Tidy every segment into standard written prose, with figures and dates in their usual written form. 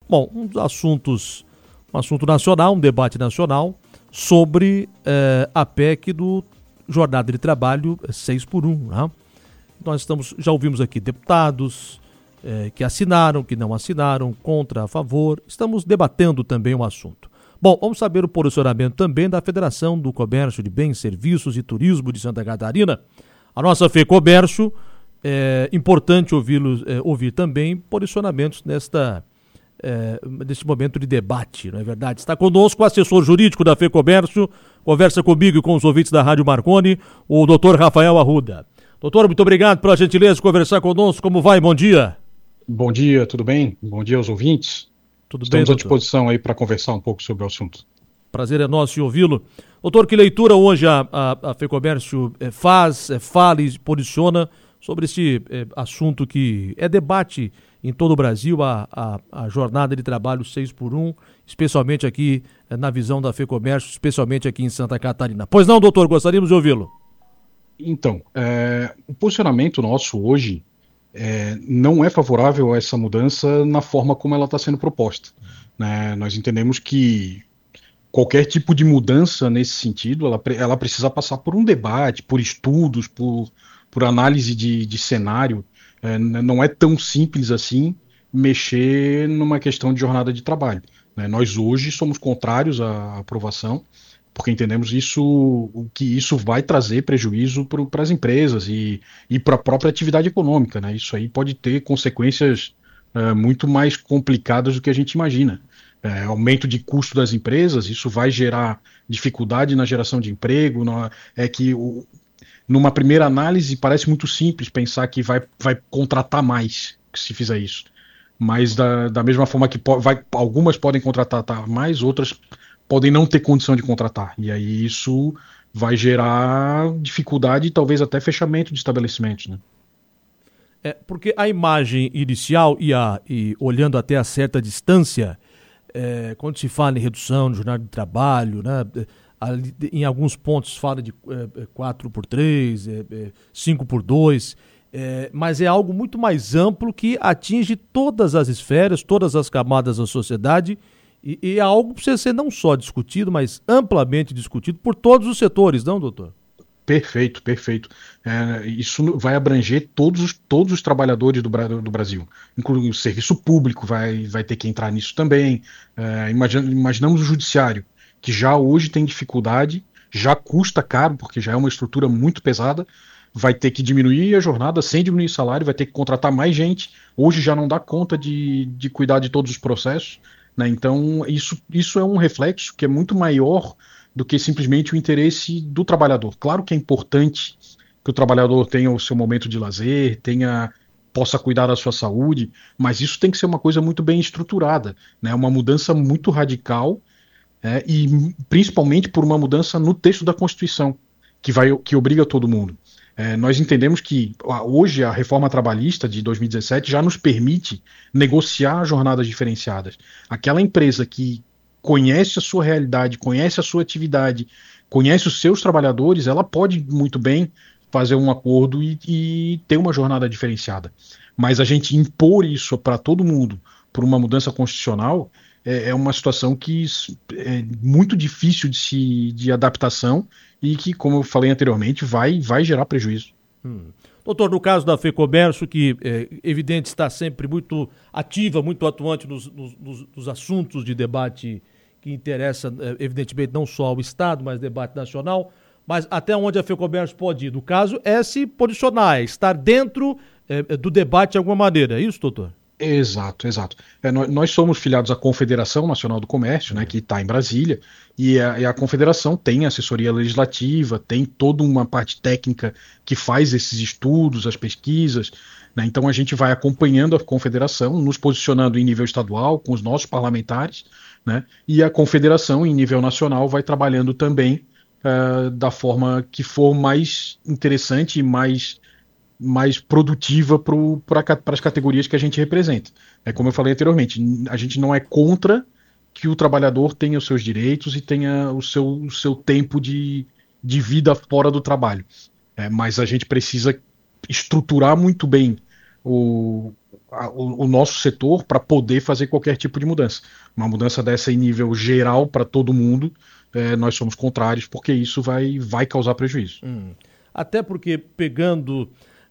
Bom, um assunto nacional, um debate nacional sobre a PEC do Jornada de Trabalho 6x1, né? Nós já ouvimos aqui deputados que assinaram, que não assinaram, contra, a favor. Estamos debatendo também o assunto. Bom, vamos saber o posicionamento também da Federação do Comércio de Bens, Serviços e Turismo de Santa Catarina. A nossa FEComércio, é importante ouvir também posicionamentos neste momento de debate, não é verdade? Está conosco o assessor jurídico da FEComércio, conversa comigo e com os ouvintes da Rádio Marconi, o doutor Rafael Arruda. Doutor, muito obrigado pela gentileza de conversar conosco. Como vai? Bom dia. Bom dia, tudo bem? Bom dia aos ouvintes. Tudo bem, Estamos à doutor? disposição aí para conversar um pouco sobre o assunto. Prazer é nosso em ouvi-lo. Doutor, que leitura hoje a FEComércio fala e posiciona sobre esse assunto que é debate em todo o Brasil, a jornada de trabalho 6x1, especialmente aqui na visão da FEComércio, especialmente aqui em Santa Catarina. Pois não, doutor, gostaríamos de ouvi-lo. Então, o posicionamento nosso hoje não é favorável a essa mudança na forma como ela está sendo proposta, né? Nós entendemos que qualquer tipo de mudança nesse sentido, ela precisa passar por um debate, por estudos, por análise de cenário. Não é tão simples assim mexer numa questão de jornada de trabalho, né? Nós hoje somos contrários à aprovação, porque entendemos que isso vai trazer prejuízo para as empresas e para a própria atividade econômica, né? Isso aí pode ter consequências muito mais complicadas do que a gente imagina. Aumento de custo das empresas, isso vai gerar dificuldade na geração de emprego. Numa primeira análise, parece muito simples pensar que vai contratar mais se fizer isso. Mas da mesma forma que algumas podem contratar mais, outras podem não ter condição de contratar. E aí isso vai gerar dificuldade e talvez até fechamento de estabelecimentos, né? Porque a imagem inicial e olhando até a certa distância, quando se fala em redução de jornada de trabalho, né, em alguns pontos fala de 4x3, 5x2, mas é algo muito mais amplo que atinge todas as esferas, todas as camadas da sociedade e é algo que precisa ser não só discutido, mas amplamente discutido por todos os setores, não, doutor? Perfeito, perfeito. Isso vai abranger todos os trabalhadores do Brasil, incluindo o serviço público vai ter que entrar nisso também. Imaginamos o judiciário, que já hoje tem dificuldade, já custa caro, porque já é uma estrutura muito pesada, vai ter que diminuir a jornada sem diminuir o salário, vai ter que contratar mais gente. Hoje já não dá conta de cuidar de todos os processos, né? Então, isso é um reflexo que é muito maior do que simplesmente o interesse do trabalhador. Claro que é importante que o trabalhador tenha o seu momento de lazer, possa cuidar da sua saúde, mas isso tem que ser uma coisa muito bem estruturada, né? Uma mudança muito radical, e principalmente por uma mudança no texto da Constituição, que obriga todo mundo. Nós entendemos que hoje a reforma trabalhista de 2017 já nos permite negociar jornadas diferenciadas. Aquela empresa que conhece a sua realidade, conhece a sua atividade, conhece os seus trabalhadores, ela pode muito bem fazer um acordo e ter uma jornada diferenciada. Mas a gente impor isso para todo mundo por uma mudança constitucional é uma situação que é muito difícil de adaptação e que, como eu falei anteriormente, vai gerar prejuízo. Doutor, no caso da FEComércio, que é evidente está sempre muito ativa, muito atuante nos assuntos de debate que interessa, evidentemente, não só ao Estado, mas debate nacional, mas até onde a FEComércio pode ir? No caso, é se posicionar, é estar dentro do debate de alguma maneira, é isso, doutor? Exato, exato. Nós somos filiados à Confederação Nacional do Comércio, né, que está em Brasília, e a Confederação tem assessoria legislativa, tem toda uma parte técnica que faz esses estudos, as pesquisas, né? Então a gente vai acompanhando a Confederação, nos posicionando em nível estadual, com os nossos parlamentares, né? E a Confederação, em nível nacional, vai trabalhando também da forma que for mais interessante e mais produtiva para as categorias que a gente representa. Como eu falei anteriormente, a gente não é contra que o trabalhador tenha os seus direitos e tenha o seu tempo de vida fora do trabalho. Mas a gente precisa estruturar muito bem o nosso setor para poder fazer qualquer tipo de mudança. Uma mudança dessa em nível geral para todo mundo, nós somos contrários, porque isso vai causar prejuízo. Até porque pegando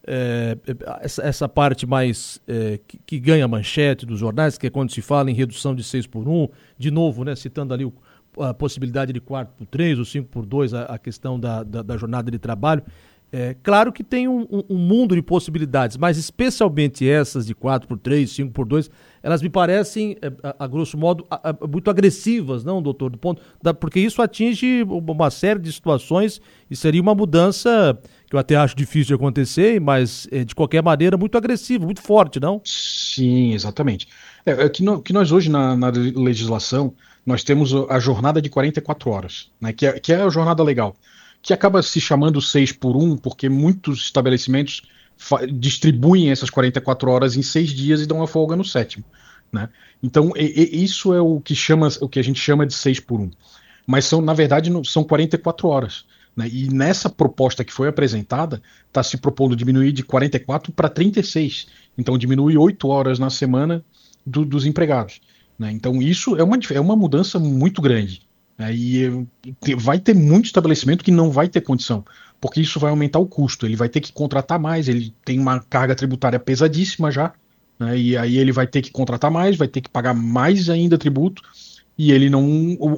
essa parte mais que ganha manchete dos jornais, que é quando se fala em redução de 6 por 1, de novo, né, citando ali a possibilidade de 4 por 3 ou 5 por 2, a questão da jornada de trabalho. Claro que tem um mundo de possibilidades, mas especialmente essas de 4 por 3, 5 por 2, elas me parecem, a grosso modo, muito agressivas, não, doutor? Porque isso atinge uma série de situações e seria uma mudança que eu até acho difícil de acontecer, mas de qualquer maneira muito agressiva, muito forte, não? Sim, exatamente. Que nós hoje na legislação, nós temos a jornada de 44 horas, né, que é a jornada legal, que acaba se chamando 6 por 1, porque muitos estabelecimentos distribuem essas 44 horas em 6 dias e dão uma folga no sétimo, né? Então, isso é o que a gente chama de 6 por 1. Mas na verdade, são 44 horas. Né? E nessa proposta que foi apresentada, está se propondo diminuir de 44 para 36. Então, diminui 8 horas na semana dos empregados. Né? Então, isso é uma mudança muito grande. Né? E vai ter muito estabelecimento que não vai ter condição, porque isso vai aumentar o custo. Ele vai ter que contratar mais, ele tem uma carga tributária pesadíssima já. Né? E aí ele vai ter que contratar mais, vai ter que pagar mais ainda tributo, e ele não.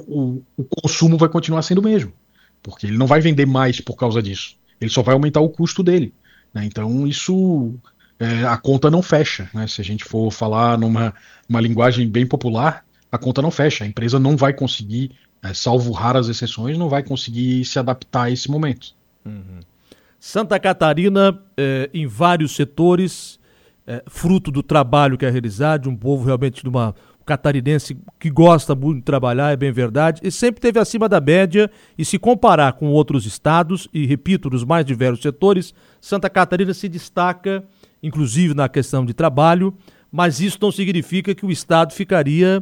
O consumo vai continuar sendo o mesmo, porque ele não vai vender mais por causa disso. Ele só vai aumentar o custo dele. Né? Então, isso. A conta não fecha. Né? Se a gente for falar uma linguagem bem popular, a conta não fecha. A empresa não vai conseguir, salvo raras exceções, não vai conseguir se adaptar a esse momento. Santa Catarina, em vários setores, fruto do trabalho que é realizado, de um povo realmente de uma catarinense que gosta muito de trabalhar, é bem verdade, e sempre esteve acima da média, e se comparar com outros estados, e repito, nos mais diversos setores, Santa Catarina se destaca, inclusive na questão de trabalho, mas isso não significa que o estado ficaria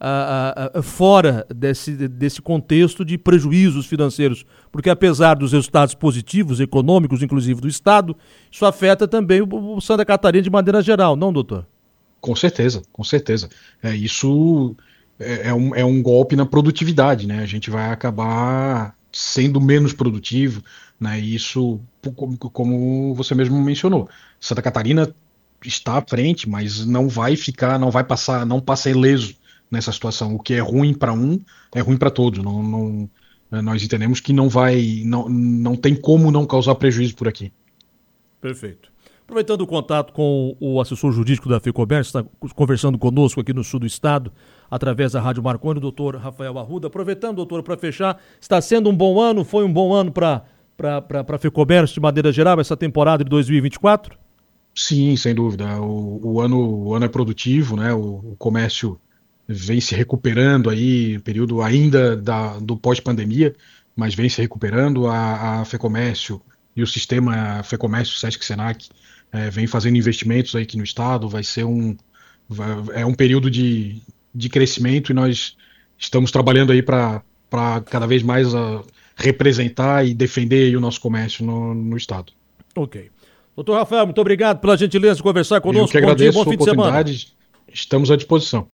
fora desse contexto de prejuízos financeiros, porque apesar dos resultados positivos, econômicos, inclusive do estado, isso afeta também o Santa Catarina de maneira geral, não, doutor? Com certeza, com certeza. Isso é um golpe na produtividade, né? A gente vai acabar sendo menos produtivo, né? E isso, como você mesmo mencionou, Santa Catarina está à frente, mas não vai ficar, não passa ileso nessa situação. O que é ruim para um, é ruim para todos. Nós entendemos que não tem como não causar prejuízo por aqui. Perfeito. Aproveitando o contato com o assessor jurídico da FEComércio, está conversando conosco aqui no sul do estado, através da Rádio Marconi, o doutor Rafael Arruda. Aproveitando, doutor, para fechar, está sendo um bom ano, foi um bom ano para a FEComércio de maneira geral, essa temporada de 2024? Sim, sem dúvida. O ano é produtivo, né? O comércio vem se recuperando aí, período ainda do pós-pandemia, mas vem se recuperando. A FEComércio e o sistema FEComércio, Sesc Senac, vem fazendo investimentos aí aqui no estado. É um período de crescimento e nós estamos trabalhando aí para cada vez mais representar e defender aí o nosso comércio no estado. Ok. Doutor Rafael, muito obrigado pela gentileza de conversar Eu conosco. que Bom dia, agradeço bom a fim de semana. oportunidade. Estamos à disposição.